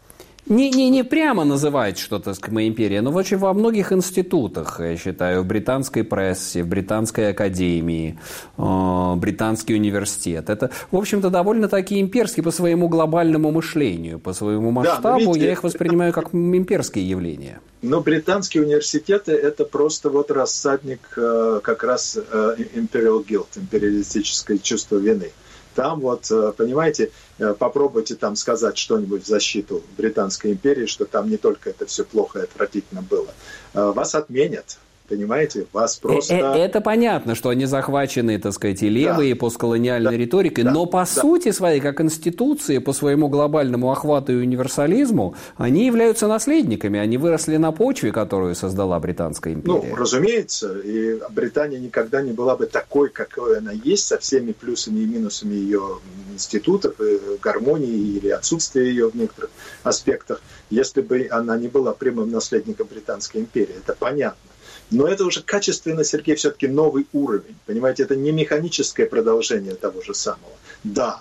Не прямо называть что-то империя, но вообще во многих институтах, я считаю, в британской прессе, в британской академии, британский университет. Это, в общем-то, довольно-таки имперский по своему глобальному мышлению, по своему масштабу. Да, видите, я их воспринимаю как имперские явления. Но британские университеты – это просто вот рассадник как раз imperial guilt, империалистическое чувство вины. Там вот, понимаете, попробуйте там сказать что-нибудь в защиту Британской империи, что там не только это все плохо и отвратительно было. Вас отменят, понимаете, вас просто... Это понятно, что они захвачены, так сказать, и левой, и постколониальной риторикой, но по сути своей, как институции, по своему глобальному охвату и универсализму, они являются наследниками, они выросли на почве, которую создала Британская империя. Ну, разумеется, и Британия никогда не была бы такой, какой она есть, со всеми плюсами и минусами ее институтов, и гармонии или отсутствия ее в некоторых аспектах, если бы она не была прямым наследником Британской империи. Это понятно. Но это уже качественно, Сергей, все-таки новый уровень. Понимаете, это не механическое продолжение того же самого. Да,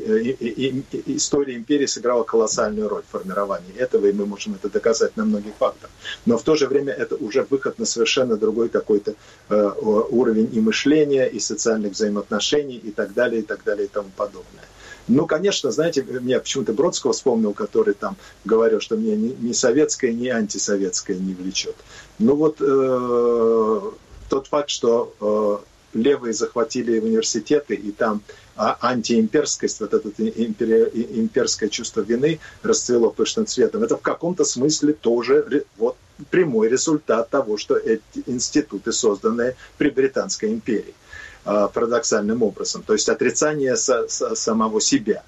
история империи сыграла колоссальную роль в формировании этого, и мы можем это доказать на многих фактах. Но в то же время это уже выход на совершенно другой какой-то уровень и мышления, и социальных взаимоотношений, и так далее, и так далее, и тому подобное. Ну, конечно, знаете, меня почему-то Бродского вспомнил, который там говорил, что мне ни советское, ни антисоветское не влечет. Ну вот тот факт, что левые захватили университеты, и там антиимперскость, вот это имперское чувство вины расцвело пышным цветом, это в каком-то смысле тоже вот прямой результат того, что эти институты, созданные при Британской империи, парадоксальным образом, то есть отрицание самого себя.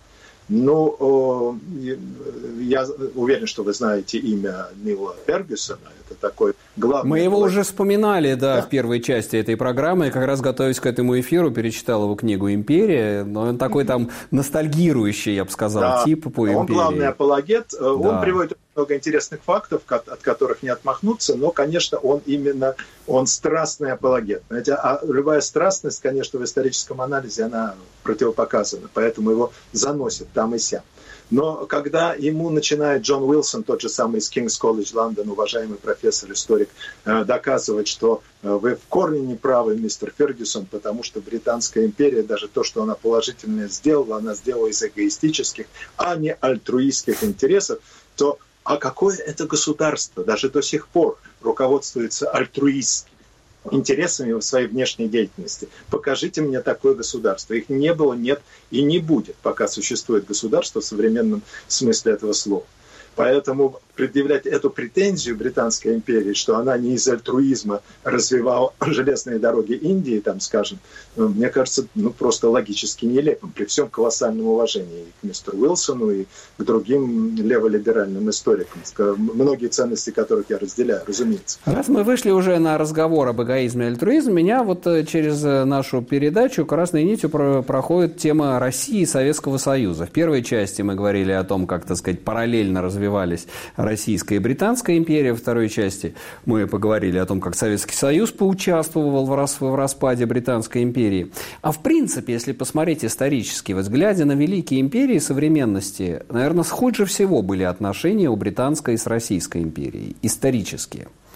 Ну, я уверен, что вы знаете имя Нила Фергюсона. Это такой главный... Мы его уже вспоминали, да, в первой части этой программы. Я как раз, готовясь к этому эфиру, перечитал его книгу «Империя». Но он такой там ностальгирующий, я бы сказал, тип по империи. Он главный апологет. Да. Он приводит много интересных фактов, от которых не отмахнуться, но, конечно, он страстный апологет. Знаете, а любая страстность, конечно, в историческом анализе, она противопоказана, поэтому его заносит там и сям. Но когда ему начинает Джон Уилсон, тот же самый из King's College London, уважаемый профессор, историк, доказывать, что вы в корне не правы, мистер Фергюсон, потому что Британская империя, даже то, что она положительное сделала, она сделала из эгоистических, а не альтруистских интересов, то какое это государство даже до сих пор руководствуется альтруистскими интересами в своей внешней деятельности? Покажите мне такое государство. Их не было, нет и не будет, пока существует государство в современном смысле этого слова. Поэтому предъявлять эту претензию Британской империи, что она не из альтруизма развивала железные дороги Индии, там, скажем, мне кажется, просто логически нелепым, при всем колоссальном уважении и к мистеру Уилсону, и к другим леволиберальным историкам, многие ценности которых я разделяю, разумеется. Раз мы вышли уже на разговор об эгоизме и альтруизме, меня вот через нашу передачу красной нитью проходит тема России и Советского Союза. В первой части мы говорили о том, как, так сказать, параллельно развивались Российская и Британская империя. Во второй части мы поговорили о том, как Советский Союз поучаствовал в распаде Британской империи. А в принципе, если посмотреть исторически, вот глядя на великие империи современности, наверное, схуже всего были отношения у Британской с Российской империей, исторические.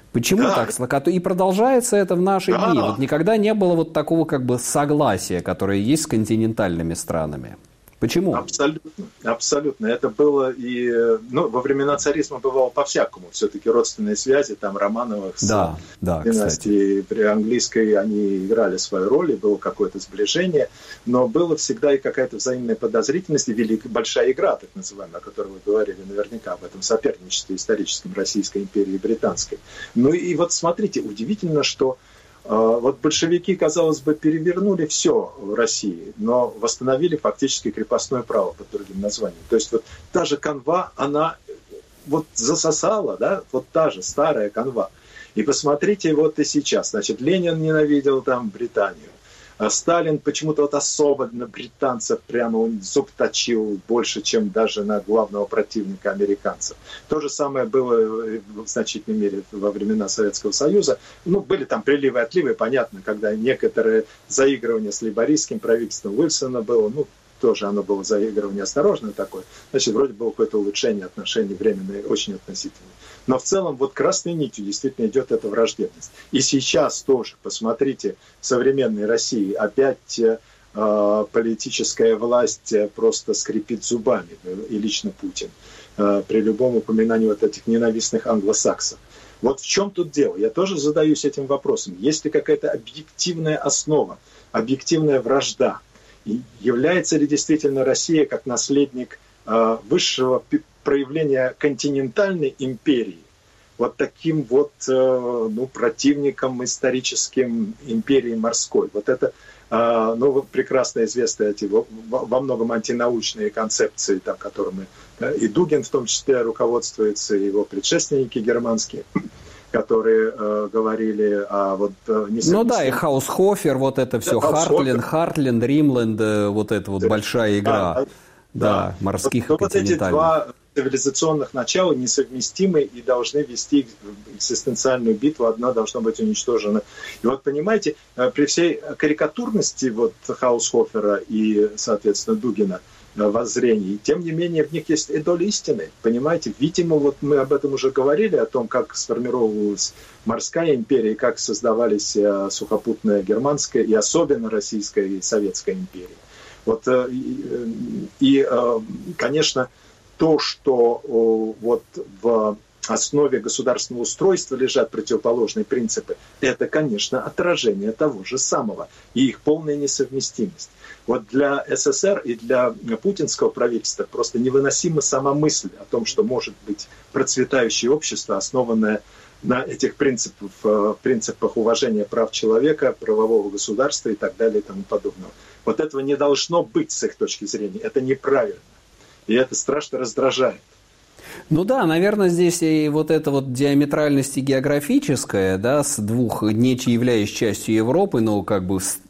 Почему так? И продолжается это в наши дни. Вот никогда не было вот такого как бы согласия, которое есть с континентальными странами. Почему? Абсолютно. Это было и... во времена царизма бывало по-всякому. Все-таки родственные связи, там, Романовых с династией при английской, они играли свою роль, и было какое-то сближение. Но было всегда и какая-то взаимная подозрительность, и большая игра, так называемая, о которой вы говорили наверняка, об этом соперничестве историческом Российской империи и Британской. Ну и вот смотрите, удивительно, что вот большевики, казалось бы, перевернули все в России, но восстановили фактически крепостное право под другим названием. То есть вот та же канва, она вот засосала, да, вот та же старая канва. И посмотрите вот и сейчас. Значит, Ленин ненавидел там Британию. А Сталин почему-то вот особо на британцев прямо он зуб точил больше, чем даже на главного противника американцев. То же самое было в значительной мере во времена Советского Союза. Были там приливы и отливы, понятно, когда некоторые заигрывания с лейбористским правительством Уилсона было, тоже оно было заигрывание осторожное такое. Значит, вроде было какое-то улучшение отношений временное, очень относительное. Но в целом вот красной нитью действительно идет эта враждебность. И сейчас тоже, посмотрите, в современной России опять политическая власть просто скрипит зубами, и лично Путин, при любом упоминании вот этих ненавистных англосаксов. Вот в чем тут дело? Я тоже задаюсь этим вопросом. Есть ли какая-то объективная основа, объективная вражда? И является ли действительно Россия как наследник высшего проявления континентальной империи вот таким вот противником историческим империи морской? Вот это прекрасно известные эти во многом антинаучные концепции, там, которыми и Дугин в том числе руководствуется, и его предшественники германские, которые говорили о вот несовместимости. И Хаусхофер, вот это все, Хартленд, Римленд, вот эта вот большая игра, морских и континентальных. Вот эти два цивилизационных начала несовместимы и должны вести экзистенциальную битву, одна должна быть уничтожена. И вот понимаете, при всей карикатурности вот Хаусхофера и, соответственно, Дугина воззрений, тем не менее в них есть и доля истины, понимаете? Видимо, вот мы об этом уже говорили, о том, как сформировалась морская империя, как создавались сухопутная германская и особенно российская и советская империя. Вот, конечно, то, что вот в основе государственного устройства лежат противоположные принципы, это, конечно, отражение того же самого и их полная несовместимость. Вот для СССР и для путинского правительства просто невыносима сама мысль о том, что может быть процветающее общество, основанное на этих принципах уважения прав человека, правового государства и так далее и тому подобного. Вот этого не должно быть с их точки зрения. Это неправильно. И это страшно раздражает. Наверное, здесь и вот эта вот диаметральность и географическая, с двух, не являясь частью Европы, но как бы с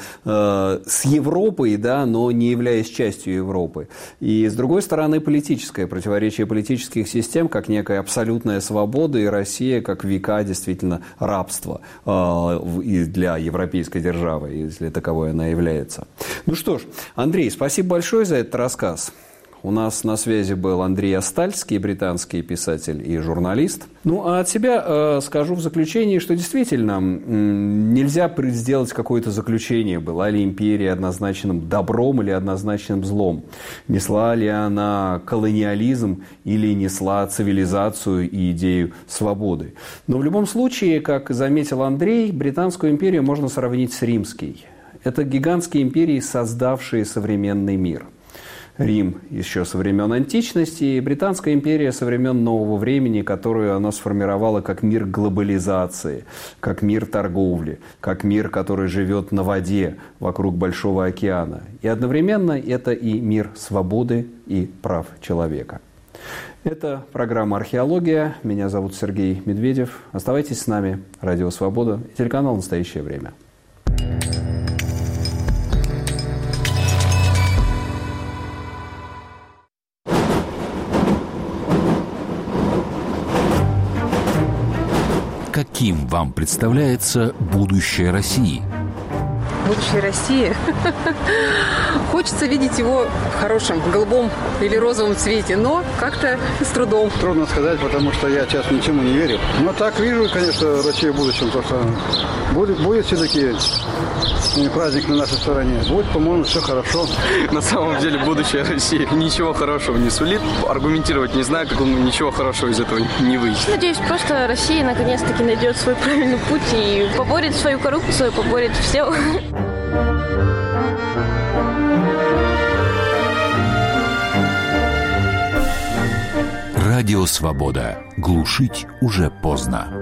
Европой, но не являясь частью Европы. И с другой стороны, политическое противоречие политических систем, как некая абсолютная свобода, и Россия как века действительно рабство и для европейской державы, если таковой она является. Ну что ж, Андрей, спасибо большое за этот рассказ. У нас на связи был Андрей Астальский, британский писатель и журналист. А от себя скажу в заключении, что действительно нельзя сделать какое-то заключение, была ли империя однозначным добром или однозначным злом. Несла ли она колониализм или несла цивилизацию и идею свободы. Но в любом случае, как заметил Андрей, Британскую империю можно сравнить с Римской. Это гигантские империи, создавшие современный мир. Рим еще со времен античности, и Британская империя со времен нового времени, которую она сформировала как мир глобализации, как мир торговли, как мир, который живет на воде вокруг Большого океана. И одновременно это и мир свободы и прав человека. Это программа «Археология». Меня зовут Сергей Медведев. Оставайтесь с нами. Радио «Свобода» и телеканал «Настоящее время». Каким вам представляется будущее России? будущей России. Хочется видеть его в хорошем, голубом или розовом цвете, но как-то с трудом. Трудно сказать, потому что я сейчас ничему не верю. Но так вижу, конечно, Россию в будущем, то что будет все-таки праздник на нашей стороне. Будет, по-моему, все хорошо. На самом деле, будущее России ничего хорошего не сулит. Аргументировать не знаю, как ничего хорошего из этого не выйдет. Надеюсь, просто Россия наконец-таки найдет свой правильный путь и поборет свою коррупцию, поборет все. Радио «Свобода». Глушить уже поздно.